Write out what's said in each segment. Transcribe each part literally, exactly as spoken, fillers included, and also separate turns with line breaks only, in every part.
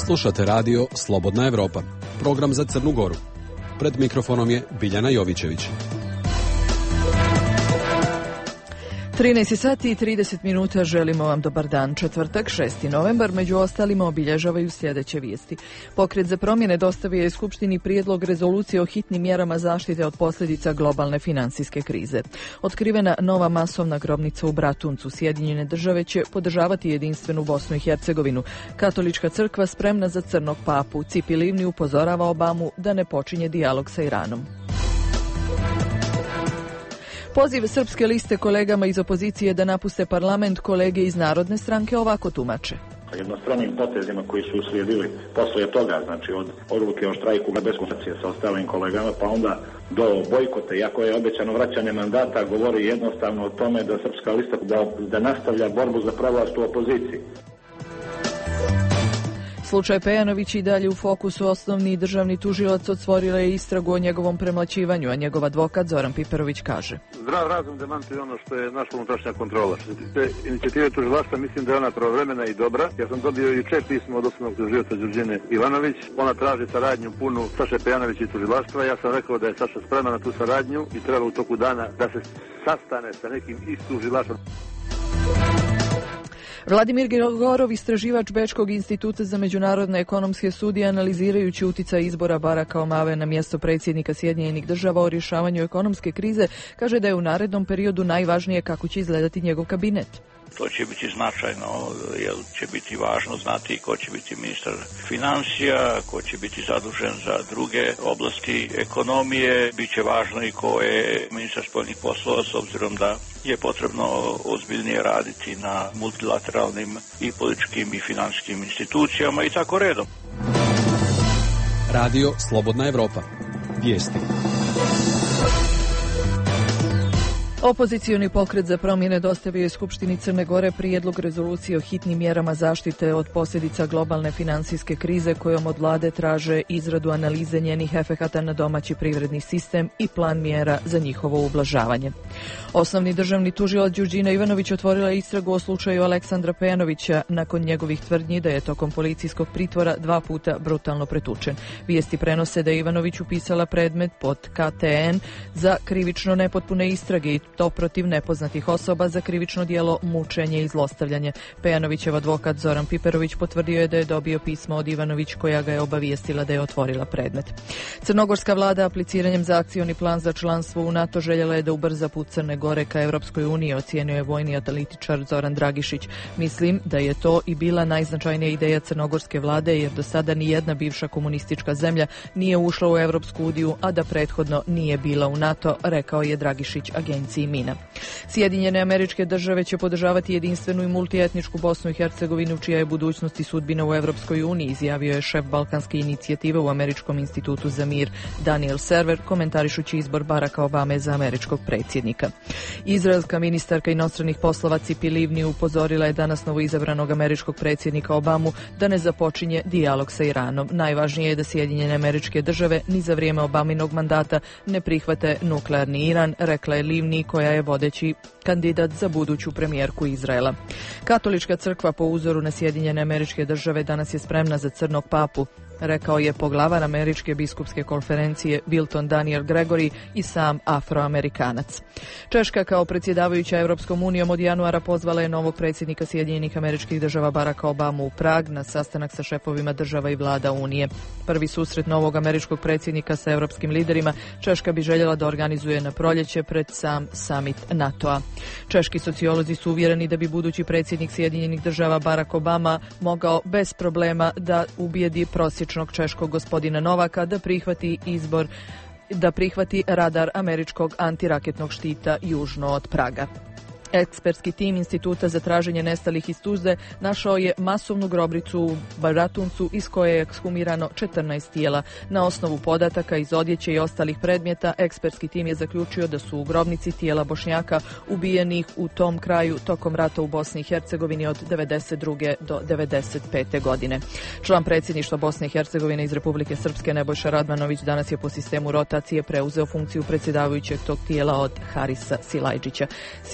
Slušate radio Slobodna Evropa, program za Crnu Goru. Pred mikrofonom je Biljana Jovićević.
trinaest sati i trideset minuta, želimo vam dobar dan. Četvrtak, šesti novembar, među ostalima obilježavaju sljedeće vijesti. Pokret za promjene dostavio je Skupštini prijedlog rezolucije o hitnim mjerama zaštite od posljedica globalne financijske krize. Otkrivena nova masovna grobnica u Bratuncu. Sjedinjene države će podržavati jedinstvenu Bosnu i Hercegovinu. Katolička crkva spremna za crnog papu. Cipi Livni upozorava Obamu da ne počinje dijalog sa Iranom. Poziv Srpske liste kolegama iz opozicije da napuste parlament kolege iz Narodne stranke ovako tumače.
Jednostranim potezima koji su uslijedili poslije toga, znači od odluke o štrajku bez konsultacije sa ostalim kolegama, pa onda do bojkote, iako je obećano vraćanje mandata, govori jednostavno o tome da Srpska lista da, da nastavlja borbu za pravost u opoziciji.
Slučaj Pejanović i dalje u fokusu. Osnovni državni tužilac otvorila je istragu o njegovom premlaćivanju, a njegov advokat Zoran Piperović kaže:
Zdrav razum demantuje ono što je naša unutrašnja kontrola. Što se tiče inicijative tužilaštva, mislim da je ona pravovremena i dobra. Ja sam dobio jučer pismo od osnovnog tužioca Đurđine Ivanović. Ona traži saradnju punu Saše Pejanovića i tužilaštva. Ja sam rekao da je Saša spreman na tu saradnju i treba u toku dana da se sastane sa nekim iz tužilaštva.
Vladimir Grigorov, istraživač Bečkog instituta za međunarodne ekonomske studije, analizirajući uticaj izbora Baracka Obame na mjesto predsjednika Sjedinjenih država o rješavanju ekonomske krize, kaže da je u narednom periodu najvažnije kako će izgledati njegov kabinet.
To će biti značajno, jer će biti važno znati ko će biti ministar financija, ko će biti zadužen za druge oblasti ekonomije. Biće važno i ko je ministar spoljnih poslova, s obzirom da je potrebno ozbiljnije raditi na multilateralnim i političkim i financijskim institucijama i tako redom.
Radio Slobodna Evropa. Vijesti.
Opozicioni pokret za promjene dostavio je Skupštini Crne Gore prijedlog rezolucije o hitnim mjerama zaštite od posljedica globalne financijske krize, kojom od vlade traže izradu analize njenih efekata na domaći privredni sistem i plan mjera za njihovo ublažavanje. Osnovni državni tužilac Đurđina Ivanović otvorila istragu o slučaju Aleksandra Pejanovića nakon njegovih tvrdnji da je tokom policijskog pritvora dva puta brutalno pretučen. Vijesti prenose da je Ivanović upisala predmet pod K T N za krivično nepotpune istrage i to protiv nepoznatih osoba za krivično djelo mučenje i zlostavljanje. Pejanovićev advokat Zoran Piperović potvrdio je da je dobio pismo od Ivanović koja ga je obavijestila da je otvorila predmet. Crnogorska vlada apliciranjem za akcioni plan za članstvo u NATO željela je da ubrza put Crne Gore ka Europskoj uniji, ocijenio je vojni analitičar Zoran Dragišić. Mislim da je to i bila najznačajnija ideja crnogorske vlade, jer do sada ni jedna bivša komunistička zemlja nije ušla u Europsku uniju, a da prethodno nije bila u NATO, rekao je Dragišić agenciji Mina. Sjedinjene Američke države će podržavati jedinstvenu i multietničku Bosnu i Hercegovinu, čija je budućnost i sudbina u Europskoj uniji, izjavio je šef balkanske inicijative u Američkom institutu za mir Daniel Server, komentarišući izbor Baracka Obame za američkog predsjednika. Izraelska ministarka inostranih poslova Cipi Livni upozorila je danas novoizabranog američkog predsjednika Obamu da ne započinje dijalog sa Iranom. Najvažnije je da Sjedinjene Američke države ni za vrijeme Obaminog mandata ne prihvate nuklearni Iran, rekla je Livni, koja je vodeći kandidat za buduću premijerku Izraela. Katolička crkva po uzoru na Sjedinjene Američke države danas je spremna za crnog papu, rekao je poglavar Američke biskupske konferencije Wilton Daniel Gregory i sam Afroamerikanac. Češka kao predsjedavajuća Europskom unijom od januara pozvala je novog predsjednika Sjedinjenih Američkih država Baracka Obamu u Prag na sastanak sa šefovima država i vlada Unije. Prvi susret novog američkog predsjednika sa europskim liderima Češka bi željela da organizuje na proljeće pred sam summit NATO-a. Češki sociolozi su uvjereni da bi budući predsjednik Sjedinjenih država Barack Obama mogao bez problema da ubijedi prosječnog češkog gospodina Novaka da prihvati izbor da prihvati radar američkog antiraketnog štita južno od Praga. Ekspertski tim Instituta za traženje nestalih iz Tuzle našao je masovnu grobricu u Bratuncu iz koje je ekshumirano četrnaest tijela. Na osnovu podataka iz odjeće i ostalih predmeta, ekspertski tim je zaključio da su u grobnici tijela Bošnjaka ubijenih u tom kraju tokom rata u Bosni i Hercegovini od devedeset druge do devedeset pete godine. Član predsjedništva Bosne i Hercegovine iz Republike Srpske Nebojša Radmanović danas je po sistemu rotacije preuzeo funkciju predsjedavajućeg tog tijela od Harisa Silajdžića. Silajdžić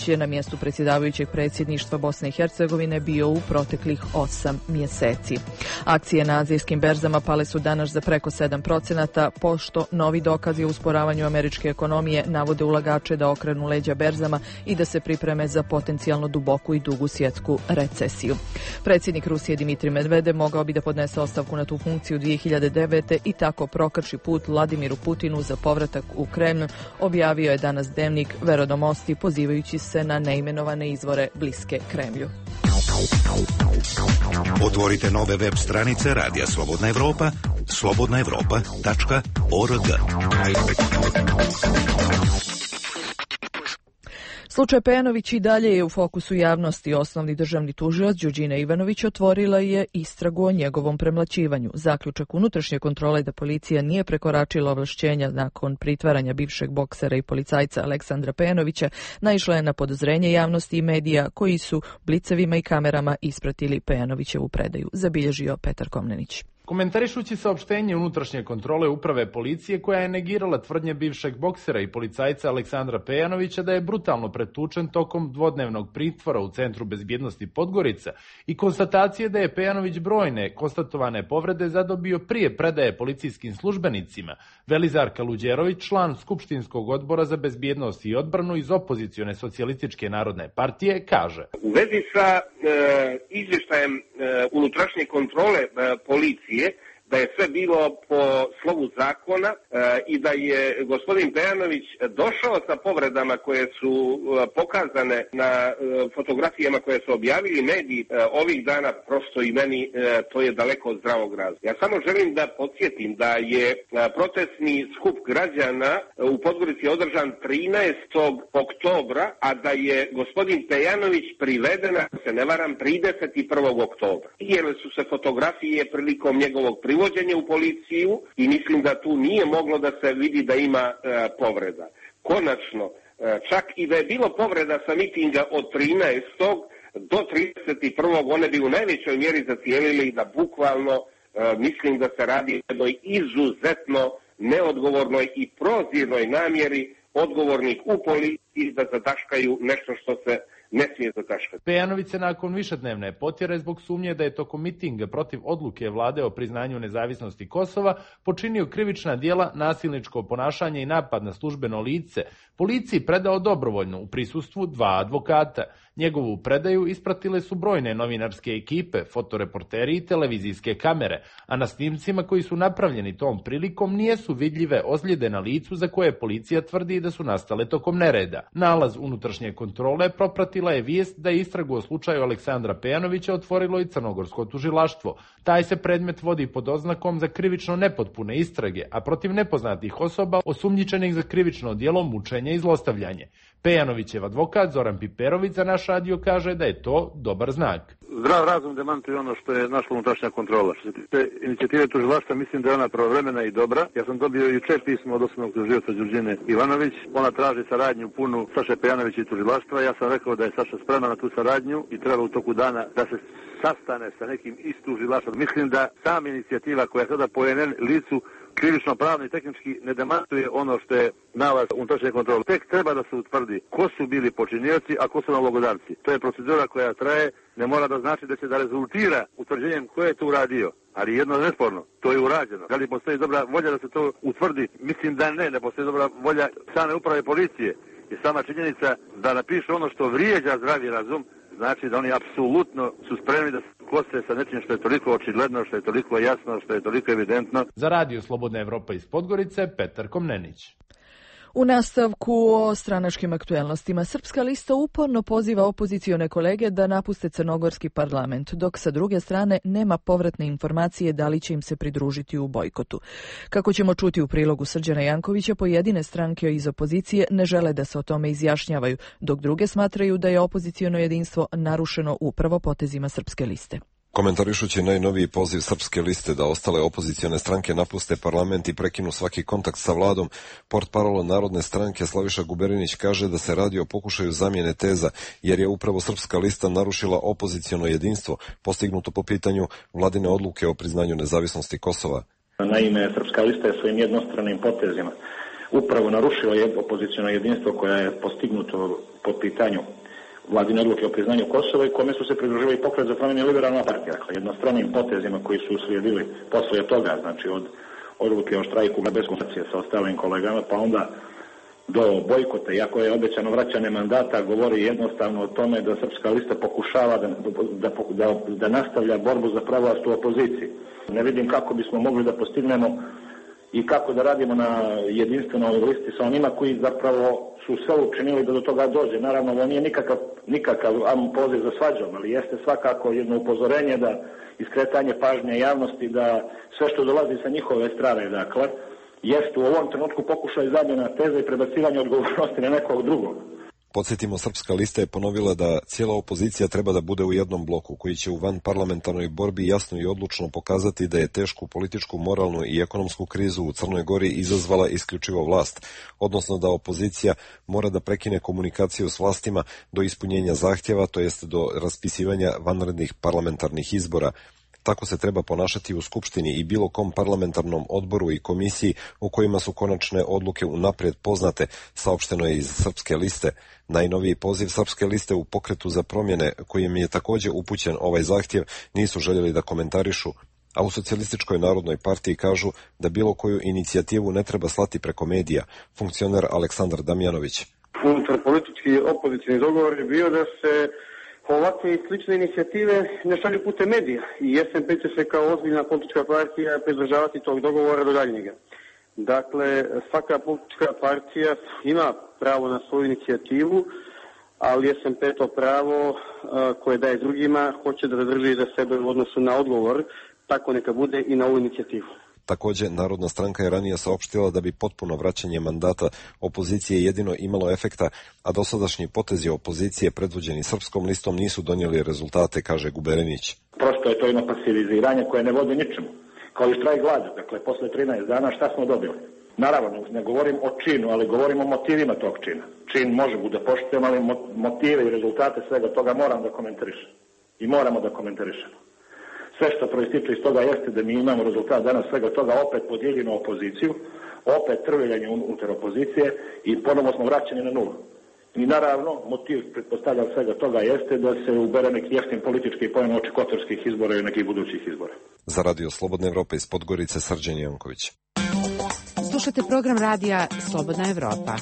Pejanović je na mjestu predsjedavajućeg predsjedništva Bosne i Hercegovine bio u proteklih osam mjeseci. Akcije na azijskim berzama pale su danas za preko sedam procenata, pošto novi dokazi o usporavanju američke ekonomije navode ulagače da okrenu leđa berzama i da se pripreme za potencijalno duboku i dugu svjetsku recesiju. Predsjednik Rusije Dimitrij Medvedev mogao bi da podnese ostavku na tu funkciju dvije hiljade devete i tako prokrči put Vladimiru Putinu za povratak u Kremlj, objavio je danas dnevnik Verodomosti pozivajući se na neimenovane izvore bliske Kremlju.
Otvorite nove web stranice Radija Slobodna Evropa, slobodna evropa tačka org.
Slučaj Pejanović i dalje je u fokusu javnosti. Osnovni državni tužilac Đurđina Ivanović otvorila je istragu o njegovom premlaćivanju. Zaključak unutrašnje kontrole da policija nije prekoračila ovlašćenja nakon pritvaranja bivšeg boksera i policajca Aleksandra Pejanovića naišla je na podozrenje javnosti i medija koji su blicevima i kamerama ispratili Pejanovićevu predaju, zabilježio Petar Komnenić.
Komentarišući saopštenje unutrašnje kontrole uprave policije koja je negirala tvrdnje bivšeg boksera i policajca Aleksandra Pejanovića da je brutalno pretučen tokom dvodnevnog pritvora u Centru bezbjednosti Podgorica i konstatacije da je Pejanović brojne konstatovane povrede zadobio prije predaje policijskim službenicima, Velizarka Luđerović, član Skupštinskog odbora za bezbjednost i odbranu iz opozicione socijalističke narodne partije, kaže:
U vezi sa e, izvještajem e, unutrašnje kontrole e, policije da je sve bilo po slovu zakona e, i da je gospodin Pejanović došao sa povredama koje su e, pokazane na e, fotografijama koje su objavili mediji e, ovih dana, prosto i meni e, to je daleko od zdravog razuma. Ja samo želim da podsjetim da je e, protestni skup građana e, u Podgorici održan trinaestog oktobra, a da je gospodin Pejanović priveden, ako se ne varam, trideset prvog oktobra. Jer su se fotografije prilikom njegovog privođenja u policiju i mislim da tu nije moglo da se vidi da ima e, povreda. Konačno, e, čak i da je bilo povreda sa mitinga od trinaestog do trideset prvog one bi u najvećoj mjeri zacijelili da bukvalno e, mislim da se radi o jednoj izuzetno neodgovornoj i prozirnoj namjeri odgovornih u policiji da zataškaju nešto što se ne smije zataškati.
Pejanović se nakon višednevne potjere zbog sumnje da je tokom mitinga protiv odluke vlade o priznanju nezavisnosti Kosova počinio krivična djela, nasilničko ponašanje i napad na službeno lice, policiji predao dobrovoljno u prisustvu dva advokata. Njegovu predaju ispratile su brojne novinarske ekipe, fotoreporteri i televizijske kamere, a na snimcima koji su napravljeni tom prilikom nijesu vidljive ozljede na licu za koje policija tvrdi da su nastale tokom nereda. Nalaz unutrašnje kontrole propratila je vijest da je istragu o slučaju Aleksandra Pejanovića otvorilo i crnogorsko tužilaštvo. Taj se predmet vodi pod oznakom za krivično nepotpune istrage, a protiv nepoznatih osoba osumnjičenih za krivično djelo mučenja i zlostavljanje. Pejanovićev advokat Zoran Piperović za naš radio kaže da je to dobar znak.
Zdrav razum demantuje ono što je našla unutrašnja kontrola. Što se tiče inicijative tužilaštva, mislim da je ona pravovremena i dobra. Ja sam dobio jučer pismo od osnovnog tužioca Đurđine Ivanović. Ona traži saradnju punu Saše Pejanovića i tužilaštva. Ja sam rekao da je Saša spreman na tu saradnju i treba u toku dana da se sastane sa nekim iz tužilaštva. Mislim da sama inicijativa koja je sada po en en licu krivično pravno i tehnički ne demantuje ono što je nalaz unutrašnje kontrole. Tek treba da se utvrdi ko su bili počinioci, a ko su nalogodavci. To je procedura koja traje, ne mora da znači da će da rezultira utvrđenjem ko je to uradio. Ali jedno je nesporno, to je urađeno. Da li postoji dobra volja da se to utvrdi? Mislim da ne, ne postoji dobra volja same uprave policije. I sama činjenica da napiše ono što vrijeđa zdravi razum, znači da oni apsolutno su spremni da se kose sa nečim što je toliko očigledno, što je toliko jasno, što je toliko evidentno.
Za Radio Slobodna Evropa iz Podgorice, Petar Komnenić.
U nastavku o stranačkim aktuelnostima, Srpska lista uporno poziva opozicione kolege da napuste crnogorski parlament, dok sa druge strane nema povratne informacije da li će im se pridružiti u bojkotu. Kako ćemo čuti u prilogu Srđana Jankovića, pojedine stranke iz opozicije ne žele da se o tome izjašnjavaju, dok druge smatraju da je opoziciono jedinstvo narušeno upravo potezima Srpske liste.
Komentarišući najnoviji poziv Srpske liste da ostale opozicione stranke napuste parlament i prekinu svaki kontakt sa vladom, portparol Narodne stranke Slaviša Guberinić kaže da se radi o pokušaju zamjene teza, jer je upravo Srpska lista narušila opoziciono jedinstvo postignuto po pitanju vladine odluke o priznanju nezavisnosti Kosova.
Naime, Srpska lista je svojim jednostranim potezima upravo narušila je opoziciono jedinstvo koje je postignuto po pitanju vladine odluke o priznanju Kosova i kome su se pridružili Pokret za promjenu i Liberalna partija. Dakle, jednostranim potezima koji su uslijedili posle toga, znači od odluke o štrajku bez konsultacije sa ostalim kolegama, pa onda do bojkota, iako je obećano vraćanje mandata, govori jednostavno o tome da Srpska lista pokušava da, da, da, da nastavlja borbu za pravost u opoziciji. Ne vidim kako bismo mogli da postignemo i kako da radimo na jedinstvenoj listi sa onima koji zapravo su sve učinili da do toga dođe. Naravno, ovo nije nikakav, nikakav poziv za svađom, ali jeste svakako jedno upozorenje da iskretanje pažnje javnosti da sve što dolazi sa njihove strane, dakle, jeste u ovom trenutku pokušaj zamjena teze i prebacivanja odgovornosti na nekog drugog.
Podsjetimo, Srpska lista je ponovila da cijela opozicija treba da bude u jednom bloku, koji će u vanparlamentarnoj borbi jasno i odlučno pokazati da je tešku političku, moralnu i ekonomsku krizu u Crnoj Gori izazvala isključivo vlast, odnosno da opozicija mora da prekine komunikaciju s vlastima do ispunjenja zahtjeva, to jest do raspisivanja vanrednih parlamentarnih izbora. Tako se treba ponašati u Skupštini i bilo kom parlamentarnom odboru i komisiji u kojima su konačne odluke unaprijed poznate, saopšteno je iz Srpske liste. Najnoviji poziv Srpske liste u Pokretu za promjene, kojim je također upućen ovaj zahtjev, nisu željeli da komentarišu, a u Socijalističkoj narodnoj partiji kažu da bilo koju inicijativu ne treba slati preko medija. Funkcioner Aleksandar Damjanović.
Unutar politički opozicijni dogovor je bio da se ovakve i slične inicijative ne šalju putem medija i S N P će se kao ozbiljna politička partija pridržavati tog dogovora do daljnjega. Dakle, svaka politička partija ima pravo na svoju inicijativu, ali S N P to pravo koje daje drugima hoće da zadrži za sebe u odnosu na odgovor, tako neka bude i na ovu inicijativu.
Također, Narodna stranka je ranije saopštila da bi potpuno vraćanje mandata opozicije jedino imalo efekta, a dosadašnji potezi opozicije predvođeni Srpskom listom nisu donijeli rezultate, kaže Guberinić.
Prosto je to jedno pasiviziranje koje ne vodi ničemu. Kao i štrajk gladi, dakle, posle trinaest dana šta smo dobili? Naravno, ne govorim o činu, ali govorim o motivima tog čina. Čin može bude poštujem, ali motive i rezultate svega toga moram da komentarišem. I moramo da komentarišemo. Sve što proističe iz toga jeste da mi imamo rezultat danas svega toga, opet podijeljenu opoziciju, opet trveljanje unutar opozicije i ponovno smo vraćeni na nulu. I naravno, motiv, pretpostavljam svega toga, jeste da se ubere neki jeftin politički poen oči kotorskih izbora i nekih budućih izbora.
Za Radio Slobodna Evropa iz Podgorice, Srđan Janković.
Slušate program radija Slobodna Evropa.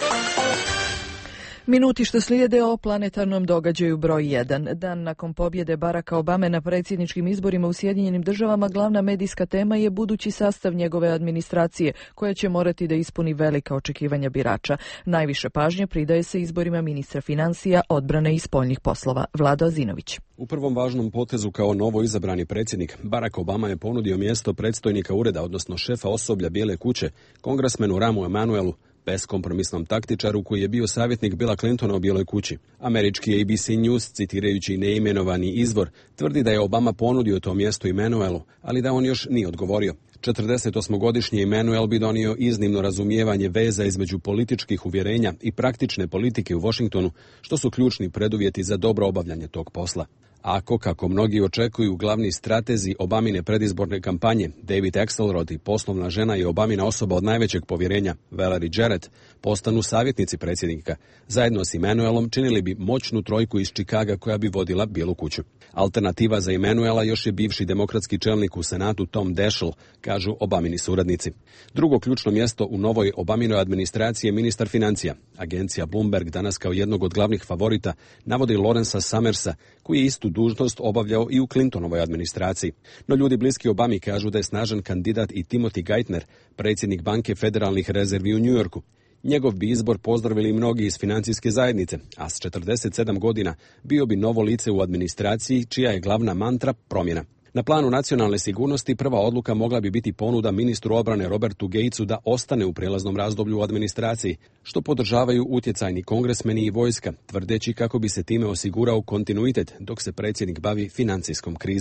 Minuti što slijede o planetarnom događaju broj jedan. Dan nakon pobjede Baracka Obame na predsjedničkim izborima u Sjedinjenim državama, glavna medijska tema je budući sastav njegove administracije, koja će morati da ispuni velika očekivanja birača. Najviše pažnje pridaje se izborima ministra financija, odbrane i spoljnih poslova. Vlado Azinović.
U prvom važnom potezu kao novo izabrani predsjednik, Barack Obama je ponudio mjesto predstojnika ureda, odnosno šefa osoblja Bijele kuće, kongresmenu Ramu Emanuelu, beskompromisnom taktičaru koji je bio savjetnik Billa Clintona u Bijeloj kući. Američki A B C News, citirajući neimenovani izvor, tvrdi da je Obama ponudio to mjesto Emanuelu, ali da on još nije odgovorio. četrdesetosmogodišnji Emanuel bi donio iznimno razumijevanje veza između političkih uvjerenja i praktične politike u Washingtonu, što su ključni preduvjeti za dobro obavljanje tog posla. Ako, kako mnogi očekuju, glavni stratezi Obamine predizborne kampanje, David Axelrod i poslovna žena i Obamina osoba od najvećeg povjerenja, Valerie Jarrett, postanu savjetnici predsjednika, zajedno s Emanuelom činili bi moćnu trojku iz Čikaga koja bi vodila Bijelu kuću. Alternativa za Emanuela još je bivši demokratski čelnik u Senatu Tom Daschle, kažu Obamini suradnici. Drugo ključno mjesto u novoj Obaminoj administraciji je ministar financija. Agencija Bloomberg danas kao jednog od glavnih favorita navodi Lawrencea Summersa, koji je istu dužnost obavljao i u Clintonovoj administraciji. No ljudi bliski Obami kažu da je snažan kandidat i Timothy Geithner, predsjednik banke federalnih rezervi u New Yorku. Njegov bi izbor pozdravili mnogi iz financijske zajednice, a s četrdeset sedam godina bio bi novo lice u administraciji čija je glavna mantra promjena. Na planu nacionalne sigurnosti prva odluka mogla bi biti ponuda ministru obrane Robertu Gatesu da ostane u prijelaznom razdoblju u administraciji, što podržavaju utjecajni kongresmeni i vojska, tvrdeći kako bi se time osigurao kontinuitet dok se predsjednik bavi financijskom krizom.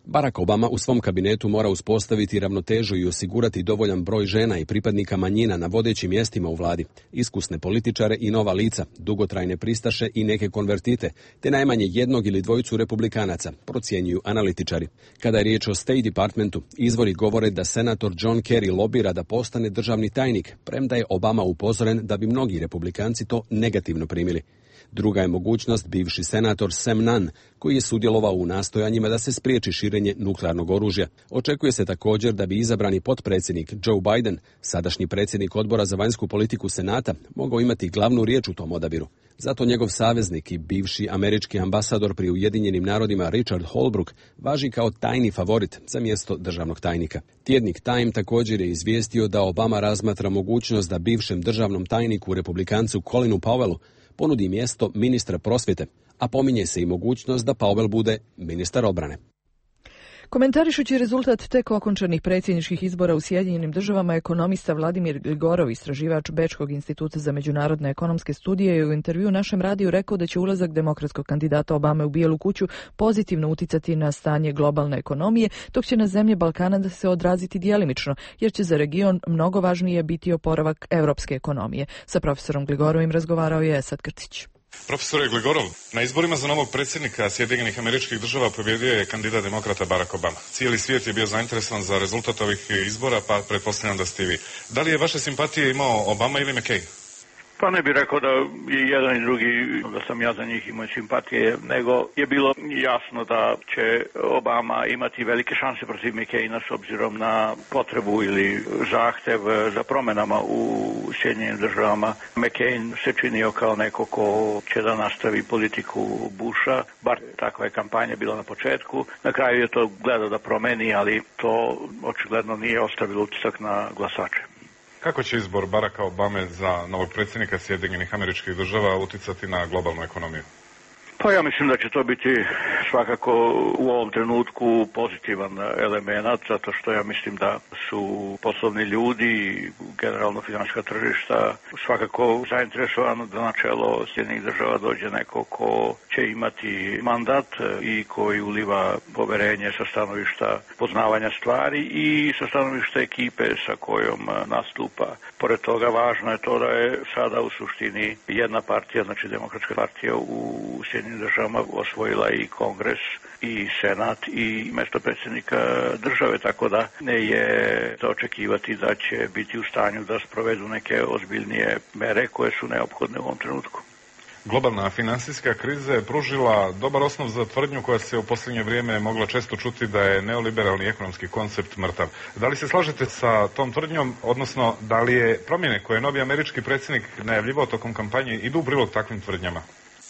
Barack Obama u svom kabinetu mora uspostaviti ravnotežu i osigurati dovoljan broj žena i pripadnika manjina na vodećim mjestima u vladi, iskusne političare i nova lica, dugotrajne pristaše i neke konvertite, te najmanje jednog ili dvojicu republikanaca, procjenjuju analitičari. Kada je riječ o State Departmentu, izvori govore da senator John Kerry lobira da postane državni tajnik, premda je Obama upozoren da bi mnogi republikanci to negativno primili. Druga je mogućnost bivši senator Sam Nunn, koji je sudjelovao u nastojanjima da se spriječi širenje nuklearnog oružja. Očekuje se također da bi izabrani potpredsjednik Joe Biden, sadašnji predsjednik odbora za vanjsku politiku Senata, mogao imati glavnu riječ u tom odabiru. Zato njegov saveznik i bivši američki ambasador pri Ujedinjenim narodima Richard Holbrooke važi kao tajni favorit za mjesto državnog tajnika. Tjednik Time također je izvijestio da Obama razmatra mogućnost da bivšem državnom tajniku republikancu Colinu Powellu ponudi mjesto ministra prosvjete, a pominje se i mogućnost da Powell bude ministar obrane.
Komentarišući rezultat tek okončanih predsjedničkih izbora u Sjedinjenim državama, ekonomista Vladimir Gligorov, istraživač Bečkog instituta za međunarodne ekonomske studije, je u intervju našem radiju rekao da će ulazak demokratskog kandidata Obame u Bijelu kuću pozitivno uticati na stanje globalne ekonomije, dok će na zemlje Balkana da se odraziti djelimično, jer će za region mnogo važnije biti oporavak europske ekonomije. Sa profesorom Gligorovim razgovarao je Esad Krcić.
Profesore Gligorov, na izborima za novog predsjednika Sjedinjenih Američkih Država pobjedio je kandidat demokrata Barack Obama. Cijeli svijet je bio zainteresovan za rezultat ovih izbora, pa pretpostavljam da ste i vi. Da li je vaše simpatije imao Obama ili McCain?
Pa ne bih rekao da je jedan i drugi, da sam ja za njih imao simpatije, nego je bilo jasno da će Obama imati velike šanse protiv McCaina s obzirom na potrebu ili zahtev za promjenama u Sjedinjenim državama. McCain se činio kao neko ko će da nastavi politiku Busha, bar takva je kampanja bila na početku. Na kraju je to gledao da promeni, ali to očigledno nije ostavilo utisak na glasače.
Kako će izbor Baracka Obame za novog predsjednika Sjedinjenih Američkih Država uticati na globalnu ekonomiju?
Pa ja mislim da će to biti svakako u ovom trenutku pozitivan element, zato što ja mislim da su poslovni ljudi, generalno financijska tržišta, svakako zainteresovano da na čelo Sjedinjenih država dođe neko ko će imati mandat i koji uliva poverenje sa stanovišta poznavanja stvari i sa stanovišta ekipe sa kojom nastupa. Pored toga važno je to da je sada u suštini jedna partija, znači Demokratska partija u Sjedinjenim državama osvojila i Kongres i Senat i mjesto predsjednika države, tako da ne je za očekivati da će biti u stanju da sprovedu neke ozbiljnije mere koje su neophodne u ovom trenutku.
Globalna financijska kriza je pružila dobar osnov za tvrdnju koja se u posljednje vrijeme mogla često čuti da je neoliberalni ekonomski koncept mrtav. Da li se slažete sa tom tvrdnjom, odnosno da li je promjene koje je novi američki predsjednik najavljivao tokom kampanje idu u prilog takvim tvrdnjama?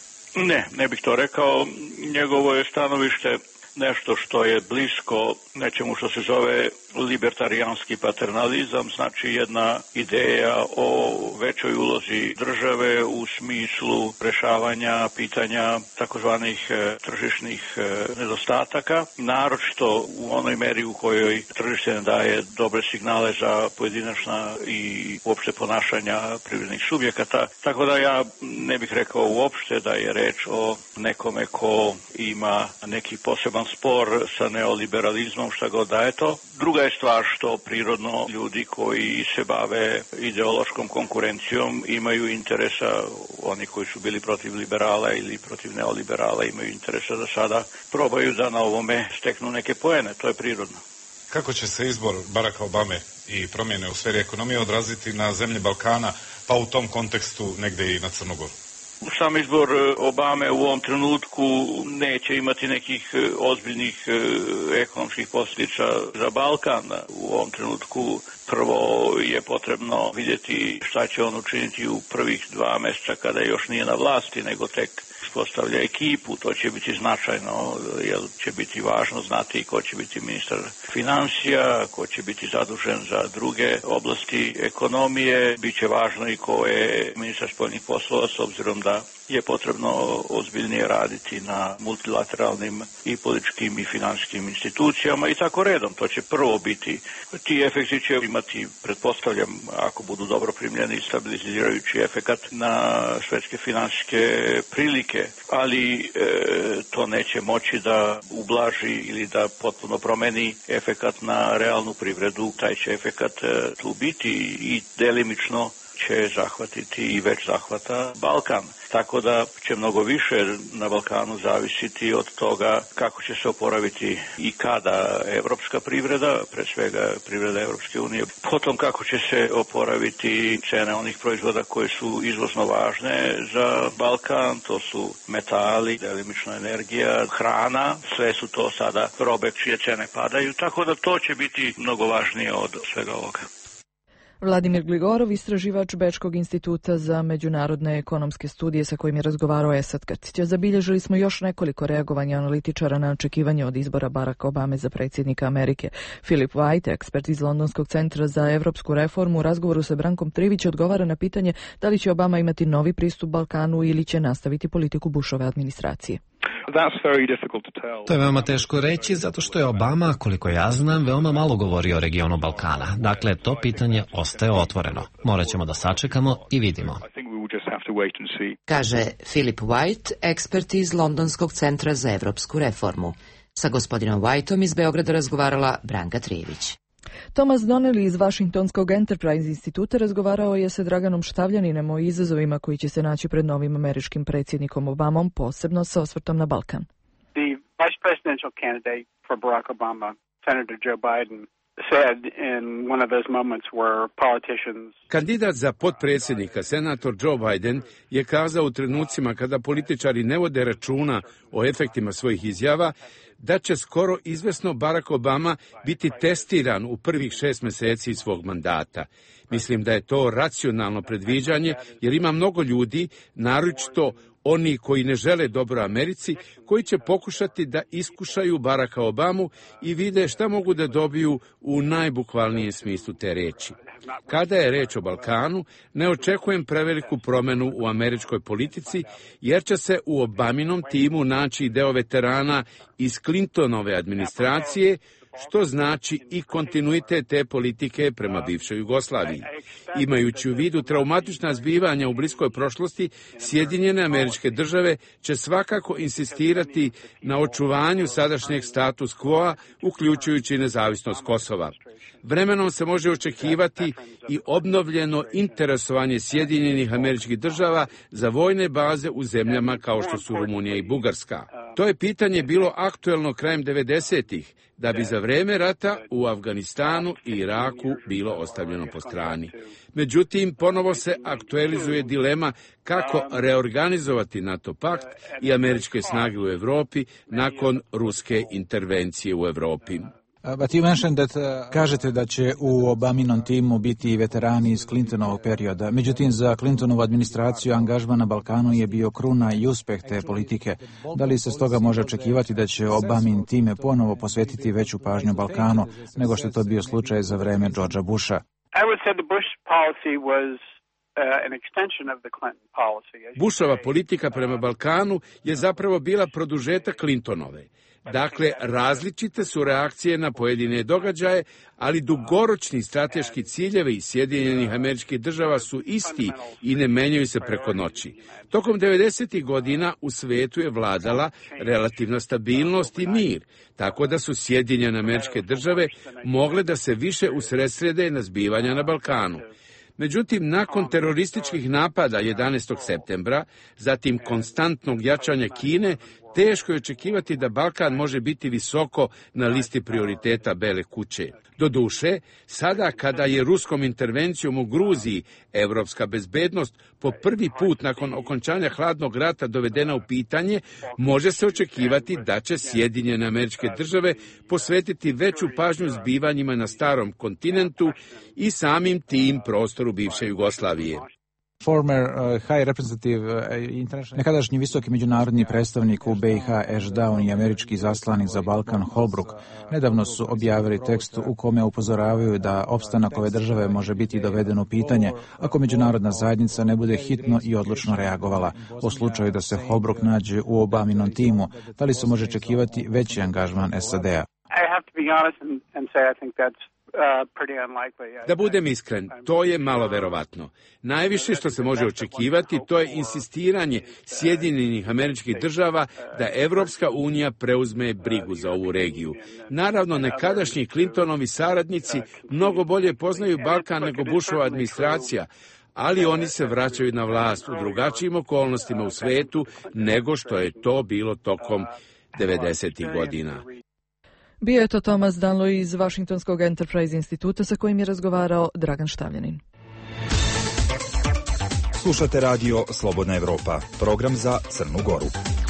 Ne, ne bih to rekao. Njegovo je stanovište nešto što je blisko nečemu što se zove libertarijanski paternalizam, znači jedna ideja o većoj ulozi države u smislu rješavanja pitanja takozvanih tržišnih nedostataka, naročito u onoj meri u kojoj tržište ne daje dobre signale za pojedinačna i uopšte ponašanja privrednih subjekata. Tako da ja ne bih rekao uopšte da je reč o nekome ko ima neki poseban spor sa neoliberalizmom, šta god da je to. Druga je stvar što prirodno ljudi koji se bave ideološkom konkurencijom imaju interesa, oni koji su bili protiv liberala ili protiv neoliberala imaju interesa da sada probaju da na ovome steknu neke poene, to je prirodno.
Kako će se izbor Baracka Obame i promjene u sferi ekonomije odraziti na zemlje Balkana, pa u tom kontekstu negdje i na Crnu Goru?
Sam izbor Obame u ovom trenutku neće imati nekih ozbiljnih ekonomskih posljedica za Balkan. U ovom trenutku prvo je potrebno vidjeti šta će on učiniti u prvih dva mjeseca kada još nije na vlasti, nego tek uspostavlja ekipu. To će biti značajno, jer će biti važno znati ko će biti ministar financija, ko će biti zadužen za druge oblasti ekonomije. Biće važno i ko je ministar spoljnih poslova, s obzirom da sada je potrebno ozbiljnije raditi na multilateralnim i političkim i financijskim institucijama i tako redom. To će prvo biti, ti efekti će imati, pretpostavljam, ako budu dobro primljeni, stabilizirajući efekat na svetske financijske prilike, ali e, to neće moći da ublaži ili da potpuno promeni efekat na realnu privredu. Taj će efekat e, tu biti i delimično će zahvatiti i već zahvata Balkan. Tako da će mnogo više na Balkanu zavisiti od toga kako će se oporaviti i kada evropska privreda, pre svega privreda Evropske unije, potom kako će se oporaviti cene onih proizvoda koje su izvozno važne za Balkan, to su metali, delimično energija, hrana, sve su to sada robe čije cene padaju, tako da to će biti mnogo važnije od svega ovoga.
Vladimir Gligorov, istraživač Bečkog instituta za međunarodne ekonomske studije sa kojim je razgovarao Esad Krtić. Zabilježili smo još nekoliko reagovanja analitičara na očekivanje od izbora Baracka Obame za predsjednika Amerike. Philip White, ekspert iz Londonskog centra za evropsku reformu, u razgovoru sa Brankom Trivić odgovara na pitanje da li će Obama imati novi pristup Balkanu ili će nastaviti politiku Bushove administracije.
To je veoma teško reći, zato što je Obama, koliko ja znam, veoma malo govori o regionu Balkana. Dakle, to pitanje ostaje otvoreno. Morat ćemo da sačekamo i vidimo.
Kaže Philip White, ekspert iz Londonskog centra za evropsku reformu. Sa gospodinom Whiteom iz Beograda razgovarala Branka Trivić.
Thomas Donnelly iz Washingtonskog Enterprise instituta razgovarao je sa Draganom Štavljaninem o izazovima koji će se naći pred novim američkim predsjednikom Obamom, posebno sa osvrtom na Balkan.
The vice presidential candidate for Barack Obama, Senator Joe Biden, said in one of those moments where politicians...
Kandidat za potpredsjednika, senator Joe Biden, je kazao u trenucima kada političari ne vode računa o efektima svojih izjava, da će skoro izvesno Barack Obama biti testiran u prvih šest mjeseci svog mandata. Mislim da je to racionalno predviđanje, jer ima mnogo ljudi, naročito oni koji ne žele dobro Americi, koji će pokušati da iskušaju Baracka Obamu i vide šta mogu da dobiju u najbukvalnijem smislu te reči. Kada je reč o Balkanu, ne očekujem preveliku promjenu u američkoj politici, jer će se u Obaminom timu naći deo veterana iz Clintonove administracije, što znači i kontinuitet te politike prema bivšoj Jugoslaviji. Imajući u vidu traumatična zbivanja u bliskoj prošlosti, Sjedinjene Američke Države će svakako insistirati na očuvanju sadašnjeg status quo-a, uključujući nezavisnost Kosova. Vremenom se može očekivati i obnovljeno interesovanje Sjedinjenih Američkih Država za vojne baze u zemljama kao što su Rumunija i Bugarska. To je pitanje bilo aktuelno krajem devedesetih, da bi za vreme rata u Afganistanu i Iraku bilo ostavljeno po strani. Međutim, ponovo se aktualizuje dilema kako reorganizovati NATO pakt i američke snage u Europi nakon ruske intervencije u Europi.
Kažete da će u Obaminom timu biti veterani iz Clintonovog perioda. Međutim, za Clintonovu administraciju angažman na Balkanu je bio kruna i uspeh te politike. Da li se stoga može očekivati da će Obamin time ponovo posvetiti veću pažnju Balkanu nego što je to bio slučaj za vreme Georgea Busha?
Bushova politika prema Balkanu je zapravo bila produžetak Clintonove. Dakle, različite su reakcije na pojedine događaje, ali dugoročni strateški ciljevi iz Sjedinjenih Američkih Država su isti i ne menjaju se preko noći. Tokom devedesetih godina u svetu je vladala relativna stabilnost i mir, tako da su Sjedinjene Američke Države mogle da se više usredsrede na zbivanja na Balkanu. Međutim, nakon terorističkih napada jedanaestog septembra, zatim konstantnog jačanja Kine, teško je očekivati da Balkan može biti visoko na listi prioriteta Bele kuće. Doduše, sada kada je ruskom intervencijom u Gruziji evropska bezbednost po prvi put nakon okončanja hladnog rata dovedena u pitanje, može se očekivati da će Sjedinjene Američke Države posvetiti veću pažnju zbivanjima na starom kontinentu i samim tim prostoru bivše Jugoslavije.
Former uh, high representative uh, international, nekadašnji visoki međunarodni predstavnik u B i H Ashdown i američki zaslanik za Balkan Holbrooke nedavno su objavili tekst u kome upozoravaju da opstanak ove države može biti doveden u pitanje ako međunarodna zajednica ne bude hitno i odlučno reagovala. U slučaju da se Holbrooke nađe u Obaminom timu, da li se može očekivati veći angažman S A D-a?
Da budem iskren, to je malo verovatno. Najviše što se može očekivati to je insistiranje Sjedinjenih Američkih Država da Evropska unija preuzme brigu za ovu regiju. Naravno, nekadašnji Clintonovi saradnici mnogo bolje poznaju Balkan nego Bushova administracija, ali oni se vraćaju na vlast u drugačijim okolnostima u svetu nego što je to bilo tokom devedesetih godina.
Bio je to Thomas Dunlop iz Washingtonskog Enterprise instituta sa kojim je razgovarao Dragan Štavljanin.
Slušate radio Slobodna Evropa, program za Crnu Goru.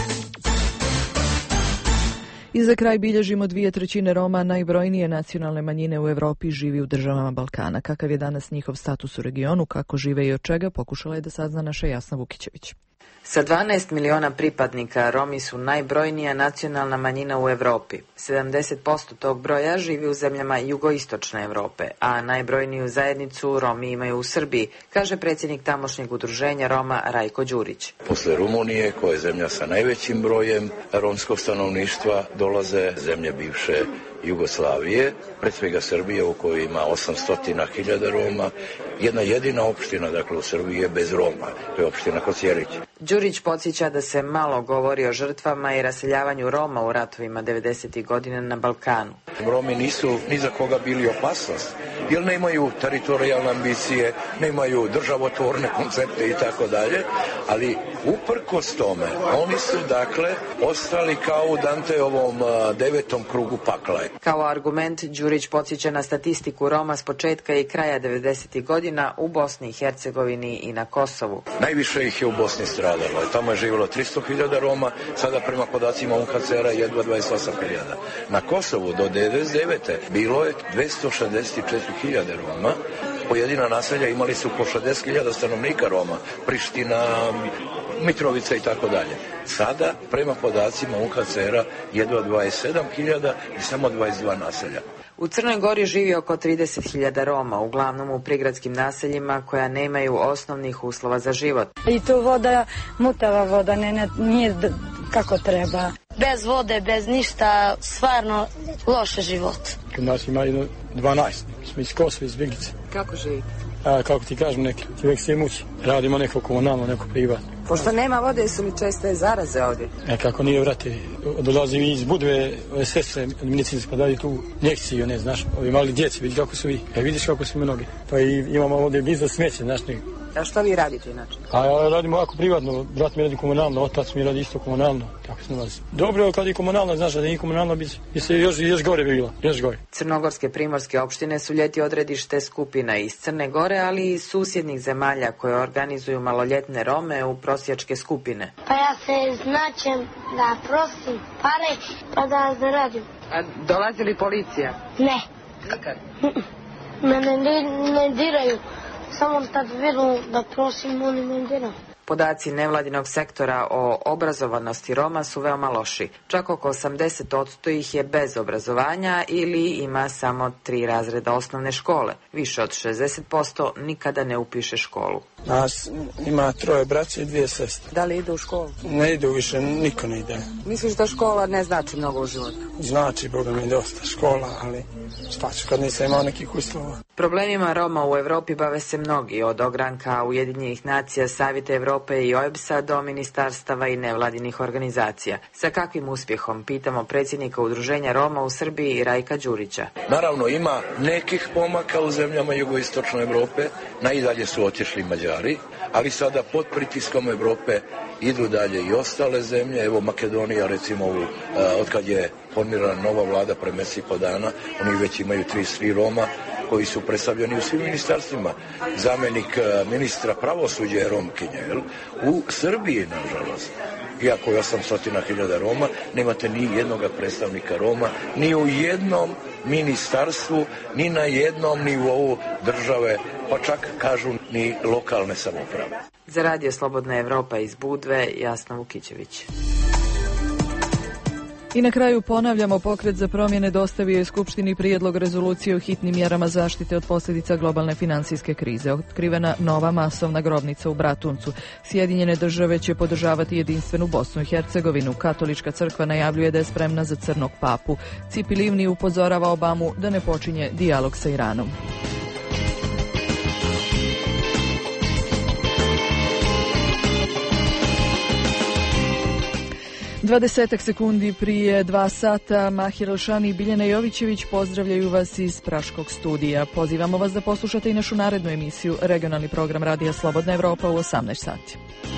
I za kraj bilježimo dvije trećine Roma, najbrojnije nacionalne manjine u Europi, živi u državama Balkana. Kakav je danas njihov status u regionu, kako žive i od čega, pokušala je da sazna naša Jasna Vukićević.
Sa dvanaest miliona pripadnika, Romi su najbrojnija nacionalna manjina u Europi. sedamdeset posto tog broja živi u zemljama jugoistočne Europe, a najbrojniju zajednicu Romi imaju u Srbiji, kaže predsjednik tamošnjeg udruženja Roma Rajko Đurić.
Posle Rumunije, koja je zemlja sa najvećim brojem romskog stanovništva, dolaze zemlje bivše Jugoslavije, pred svega Srbije u kojoj ima osamsto hiljada Roma. Jedna jedina opština, dakle, u Srbiji je bez Roma, to je opština Kosjerić.
Đurić podsjeća da se malo govori o žrtvama i raseljavanju Roma u ratovima devedesetih godina na Balkanu.
Romi nisu ni za koga bili opasnost, jer nemaju teritorijalne ambicije, nemaju državotvorne koncepte i tako dalje, ali uprkos tome, oni su, dakle, ostali kao u Danteovom devetom krugu pakla.
Kao argument, Đurić podsjeća na statistiku Roma s početka i kraja devedesetih godina u Bosni i Hercegovini i na Kosovu.
Najviše ih je u Bosni stradalo. Tamo je živjelo tristo hiljada Roma, sada prema podacima U N H C R-a jedva dvadeset osam hiljada. Na Kosovu do devedeset devete bilo je dvesta šezdeset četiri hiljade Roma. Pojedina naselja imali su po šezdeset hiljada stanovnika Roma, Priština, Mitrovica i tako dalje. Sada, prema podacima U N H C R-a, jedva dvadeset sedam hiljada i samo dvadeset dva naselja.
U Crnoj Gori živi oko trideset hiljada Roma, uglavnom u prigradskim naseljima koja nemaju osnovnih uslova za život.
I tu voda, mutava voda, ne, ne, nije kako treba. Bez vode, bez ništa, stvarno loše život.
Kod nas ima jedno dvanaest, smo iz Kosova, iz Viglice.
Kako živi?
A, kako ti kažem, neki čovjek se muči. Radimo neko komunalno, neko privatno.
Pošto nema vode, su li česte zaraze ovdje?
E, kako nije, vrate, dolazim iz Budve, ove sestre medicinske, pa daju tu njekciju, ne znaš, ovi mali djeci, vidi kako su vi, e, vidiš kako su mnogi. Pa i imamo ovdje blizu smeće, znaš, nek.
A što vi radite inače?
A ja radim ovako privatno, brat mi radi komunalno, otac mi radi isto komunalno, tako se nalazi. Dobro je kad je komunalno, znaš, da nije komunalno, bi se još, još gore bi bilo, još gore.
Crnogorske primorske opštine su ljeti odredište skupina iz Crne Gore, ali i susjednih zemalja koje organizuju maloljetne Rome u prosjačke skupine.
Pa ja se značem da prosim pare, pa da zaradim.
A dolazi li policija?
Ne.
Nikad?
Mene ne, ne diraju. Samo kad vidim da prosim, oni me diraju.
Podaci nevladinog sektora o obrazovanosti Roma su veoma loši. Čak oko osamdeset posto ih je bez obrazovanja ili ima samo tri razreda osnovne škole. Više od šezdeset posto nikada ne upiše školu.
Nas ima troje braće i dvije sestre.
Da li idu u školu?
Ne idu više, niko ne ide.
Misliš da škola ne znači mnogo u životu?
Znači, Boga mi, dosta škola, ali šta ću kad nisam imao nekih uslova.
Problemima Roma u Evropi bave se mnogi, od ogranka Ujedinjenih nacija, Savjeta Evrope i O E B S-a do ministarstava i nevladinih organizacija. Sa kakvim uspjehom, pitamo predsjednika Udruženja Roma u Srbiji Rajka Đurića.
Naravno, ima nekih pomaka u zemljama jugoistočne Evrope, najdalje su otišli Mađari, ali sada pod pritiskom Evrope idu dalje i ostale zemlje. Evo Makedonija, recimo, u, od kad je formirana nova vlada pre mjesec i po dana, oni već imaju trideset tri Roma koji su predstavljeni u svim ministarstvima. Zamjenik ministra pravosuđa je Romkinja, jel? U Srbiji, nažalost, iako je osamsto hiljada Roma, nemate ni jednog predstavnika Roma, ni u jednom ministarstvu, ni na jednom nivou države, pa čak kažu ni lokalne samouprave.
Za Radio Slobodna Evropa iz Budve, Jasna Vukićević.
I na kraju ponavljamo, Pokret za promjene dostavio je Skupštini prijedlog rezolucije o hitnim mjerama zaštite od posljedica globalne financijske krize. Otkrivena nova masovna grobnica u Bratuncu. Sjedinjene države će podržavati jedinstvenu Bosnu i Hercegovinu. Katolička crkva najavljuje da je spremna za crnog papu. Cipi Livni upozorava Obamu da ne počinje dijalog sa Iranom. Dvadesetak sekundi prije dva sata Mahir Elšani i Biljana Jovićević pozdravljaju vas iz Praškog studija. Pozivamo vas da poslušate i našu narednu emisiju, regionalni program Radija Slobodna Evropa u osamnaest sati.